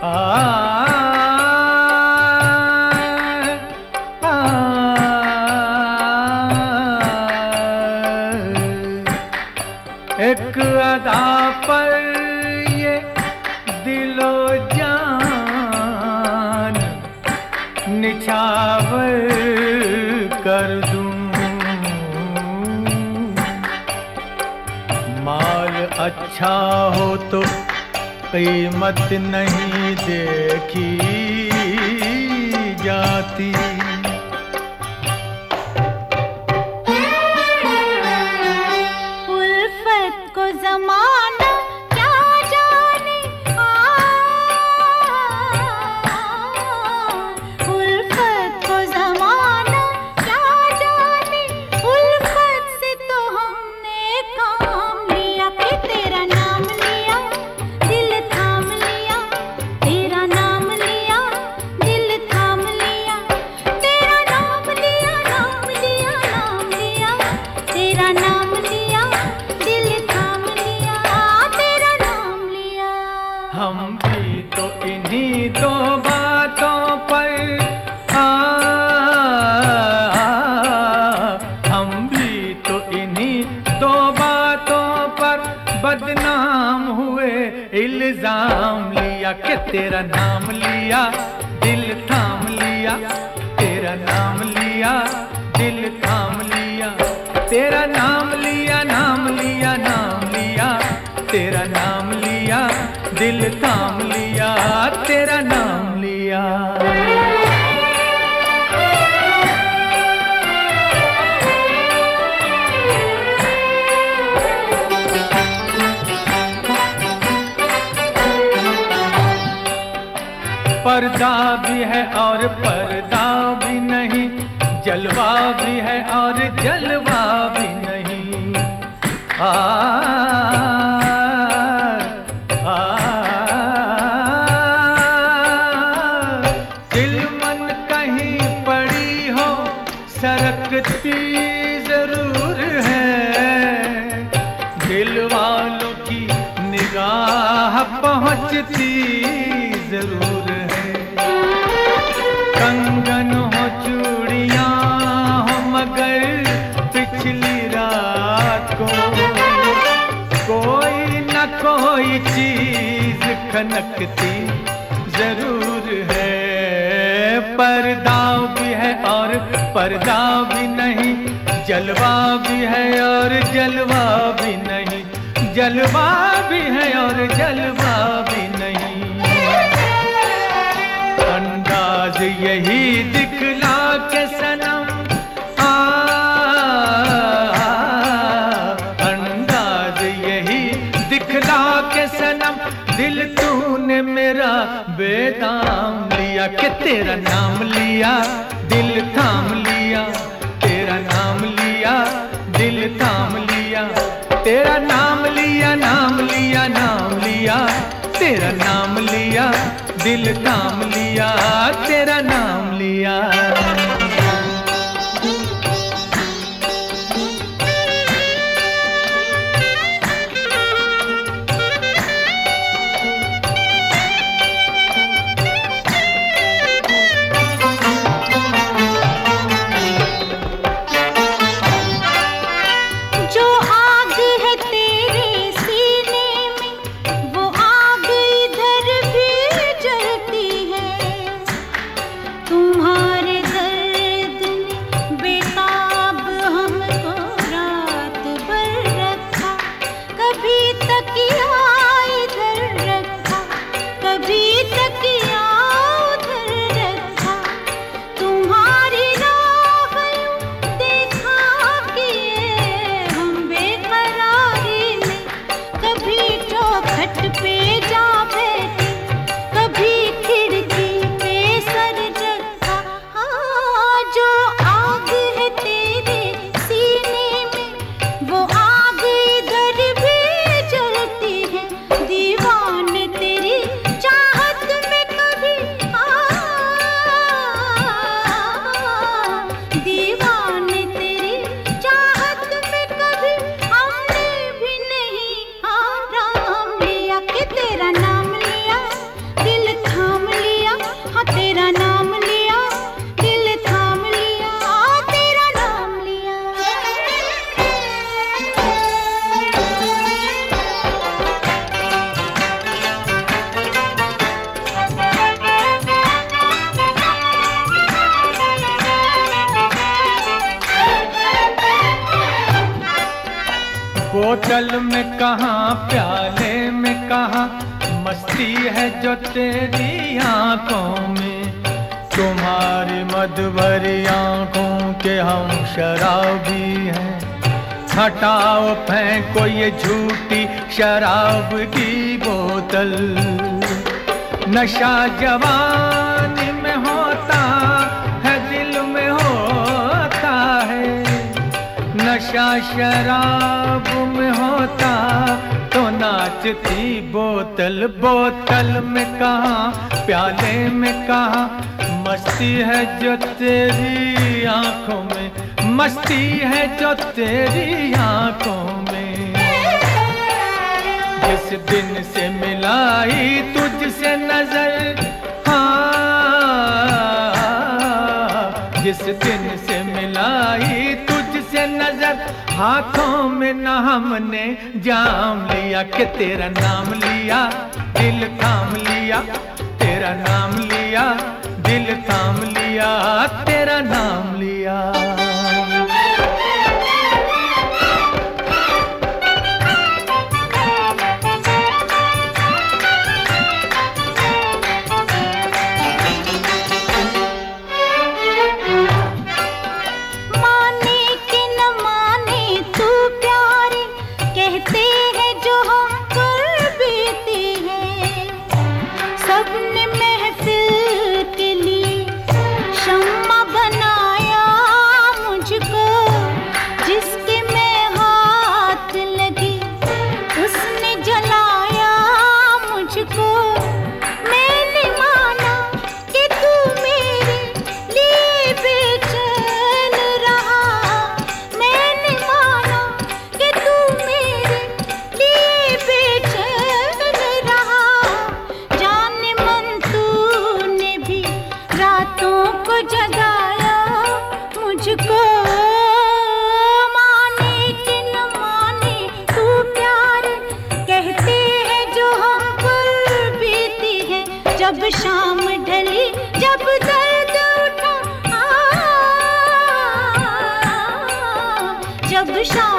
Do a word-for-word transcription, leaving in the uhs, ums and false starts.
एक अदा पर ये दिलो जान निछावर कर दूं। माल अच्छा हो तो कीमत नहीं देखी जाती। उल्फत को ज़माना क्या जाने, आ, उल्फत को ज़माना क्या जाने। उल्फत से तो हमने काम लिया कि तेरा नाम लिया, दिल थाम लिया। तेरा नाम लिया, दिल थाम लिया। तेरा नाम लिया, नाम लिया, नाम लिया। तेरा नाम लिया, दिल थाम लिया। तेरा नाम लिया। हम भी तो इन्हीं दो बातों पर आ, हम भी तो इन्हीं दो बातों पर बदनाम हुए। इल्जाम लिया कि तेरा नाम लिया, दिल थाम लिया। तेरा नाम लिया, दिल थाम लिया। तेरा नाम लिया, नाम लिया, नाम लिया। तेरा नाम लिया, दिल थाम लिया। तेरा नाम लिया। पर्दा भी है और पर्दा भी नहीं, जलवा भी है और जलवा भी नहीं। आ, आ, दिल मन कहीं पड़ी हो सरकती जरूर है। दिल वालों की निगाह पहुंचती जरूर है। कंगन हो चूड़ियां हो मगर पिछली रात को कोई न कोई चीज खनकती जरूर है। पर्दा भी है और पर्दा भी नहीं, जलवा भी है और जलवा भी नहीं। जलवा भी है और जलवा भी नहीं। अंदाज यही दिखला के सनम, आ, अंदाज यही दिखला के सनम। दिल तूने मेरा बेदाम लिया कि तेरा नाम लिया, दिल थाम लिया। तेरा नाम लिया, दिल थाम लिया। तेरा नाम लिया, नाम लिया, नाम लिया। तेरा नाम लिया, दिल थाम लिया। तेरा नाम लिया। जो आग है तेरे सीने में, वो आग इधर भी जलती है। तुम्हारे दर्द ने बेताब हमको रात भर रखा। कभी तकिया इधर रखा, कभी तकिया उधर रखा। तुम्हारी राह यूं देखा कि ये हम बेकरारी में। कभी चौखट पे जा बैठे, कभी खिड़की पे सर रखा। हाँ, जो आग है तेरे सीने में, वो आग इधर भी जलती है। दीवाने तेरी चाहत में कभी, आ, दीवाने तेरी चाहत में कभी हमने भी नहीं आराम लिया कि तेरा नाम बोतल में कहाँ प्याले में कहाँ मस्ती है जो तेरी आंखों में। तुम्हारी मद भरी आंखों के हम शराबी हैं। हटाओ फेंको ये झूठी शराब की बोतल। नशा जवानी में होता है, दिल में होता है। नशा शराब में होता तो नाचती बोतल। बोतल में कहाँ प्याले में कहाँ मस्ती है जो तेरी आंखों में। मस्ती है जो तेरी आंखों में। जिस दिन से मिलाई तुझसे नजर, हाँ, जिस दिन से मिलाई तुझसे नजर, हाथों में न हमने जाम लिया कि तेरा नाम लिया, दिल थाम लिया। तेरा नाम लिया, दिल थाम लिया, तेरा नाम लिया। जब शाम ढली, जब दर्द उठा, जब शाम